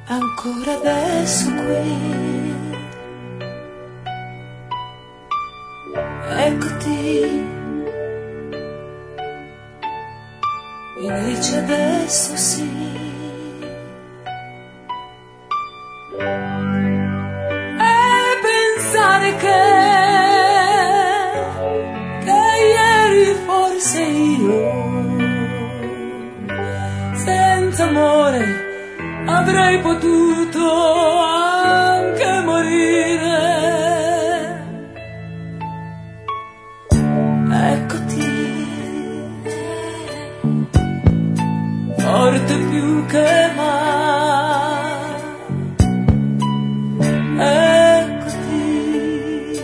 ancora adesso qui. Eccoti, mi dice adesso sì. E pensare che ieri forse io senza amore avrei potuto anche morire. Eccoti, forte più che mai. Eccoti,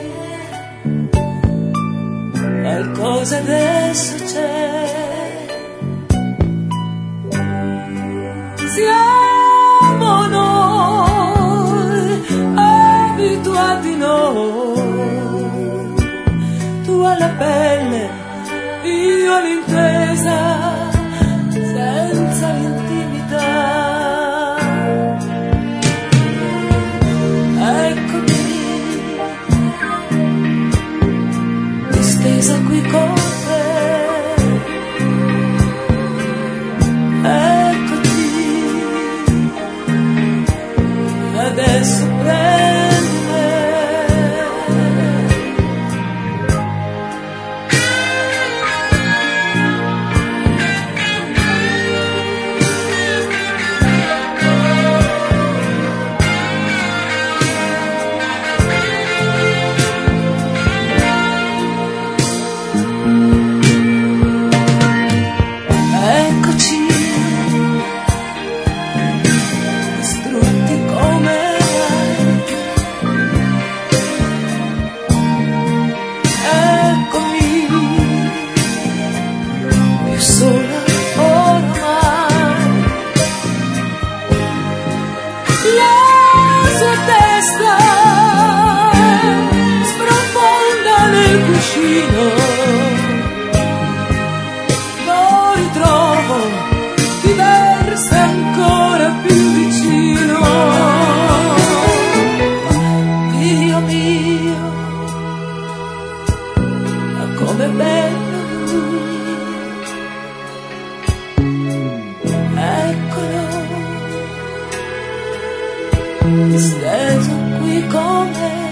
qualcosa adesso c'è. Siamo noi, abituati noi, tu alla pelle, io all'intesa, senza l'intimità. Eccomi, distesa qui con te. Adesso prendi me. Eccoci, distrutti come sola ormai. La sua testa sprofonda nel cuscino, lo ritrovo diversa ancora più vicino. Dio mio, ma come bello lui. Eccolo, steso qui con me.